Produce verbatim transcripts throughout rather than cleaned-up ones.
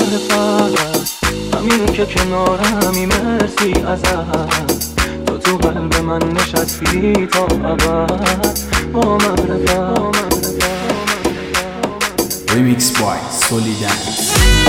معرفت، همین که کنارمی مرسی ازت. تو تو قلب من نشستی تا ابد با معرفت. Remix by Solidance.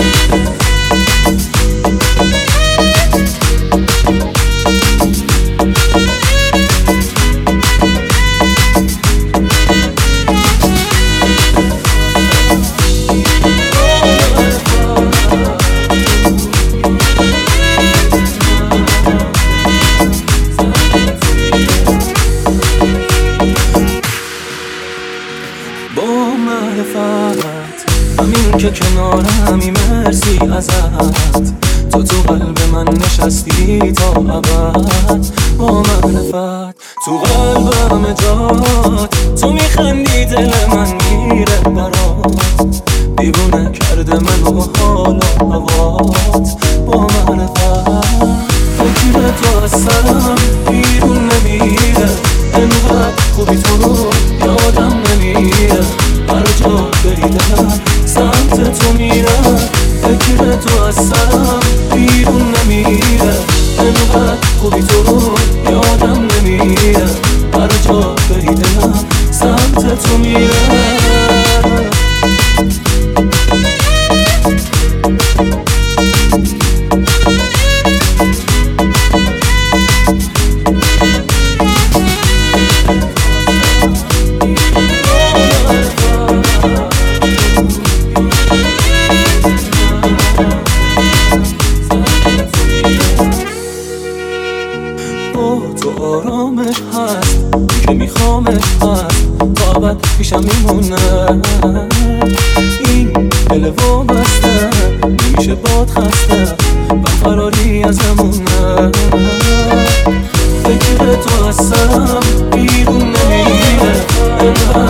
با معرفت، همین که کنارمی مرسی ازت. تو تو قلب من نشستی تا ابد با معرفت. تو قلبم جات، تو میخندی دل من میره برات. دیوونه کرده منو حال و هوات با معرفت. فکر تو از سرم بیرون نمیره، انقدر خوبی تو رو یادم نمیره. هر جا بری دلم سمت تو میره. فکر تو از سرم بیرون نمیره، انقدر خوبی تو رو یادم نمیره. هر جا بری دلم سمت تو میره. تو آرامش هست که میخوامش هست، تا ابد پیشم میمونه. این دل وابسته نمیشه باد خسته، برقراری ازمونه. فکر تو از سرم بیرون نمیره،